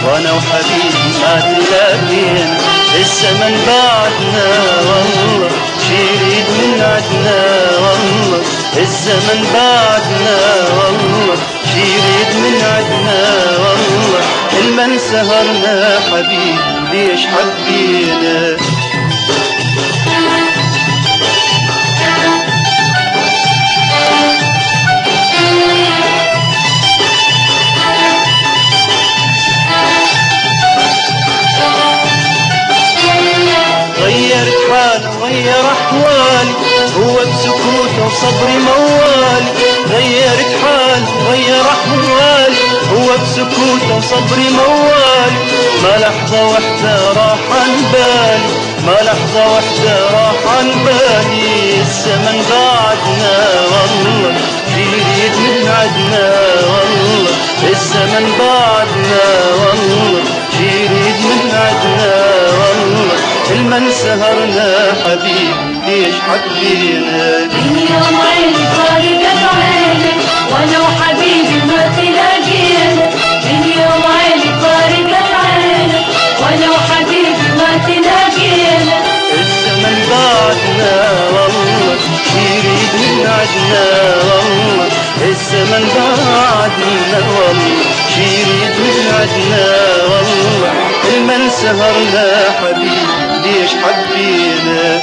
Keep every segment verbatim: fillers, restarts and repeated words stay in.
وانا وحبيبي ما تلاقينا. الزمن بعدنا والله شريد من عدنا والله. الزمن بعدنا والله شريد من عدنا والله. المن سهرنا حبيبي ليش حبينا. غيرت حالي غير احوالي هو بسكوته وصبري موالي. غيرت حالي غير احوالي هو بسكوته وصبري موالي. ما لحظة وحدة راح عن بالي ما لحظة وحدة راح عن بالي. الزمن بعدنا والله شريد من عدنا والله. الزمن بعدنا والله شريد من عدنا والله. المن سهرنا حبيبي ليش حبينا. من يوم عيني فارقت عينك وانا وحبيبي ما تلاقينا. من يوم عيني فارقت عينك وانا وحبيبي ما تلاقينا. الزمن بعدنا والله شريد من عدنا والله. الزمن بعدنا والله شريد من عدنا والله. المن سهرنا حبيبي ليش حبينا.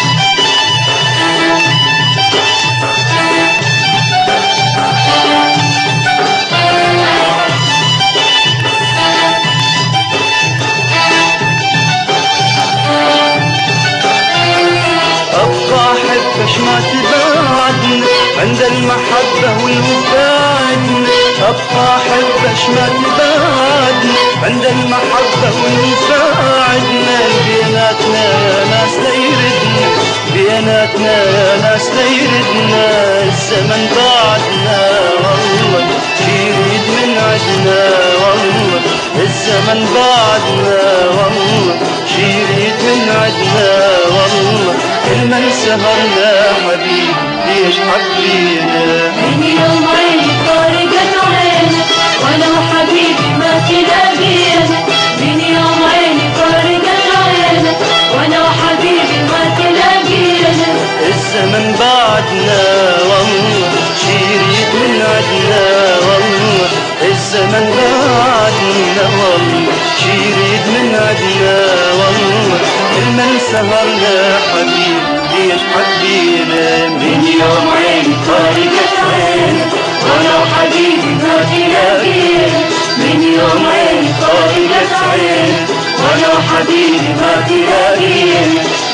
أبقى أحبش ما تبعدنا عند المحبة والوفاء. أبقى أحبش ما تبعدنا عند المحبة والوفاء. بيناتنا يا ناس ليردنا بيناتنا يا ناس ليردنا. الزمن بعدنا والله شريد من عدنا والله. الزمن بعدنا والله شريد من عدنا والله. المن سهرنا حبيبي ليش حبينا. من يوم عيني فارقت عينك وانا وحبيبي ما تلاقينا. من يوم عيني فارقت عينك وانا وحبيبي ما تلاقينا. الزمن بعدنا والله شريد من عدنا والله. الزمن بعدنا والله شريد من عدنا والله. المن سهرنا حبيبي ليش حبينا. من يوم عيني فارقت عينك وانا وحبيبي ما تلاقينا. من يوم عيني فارقت عينك وانا وحبيبي ما تلاقينا.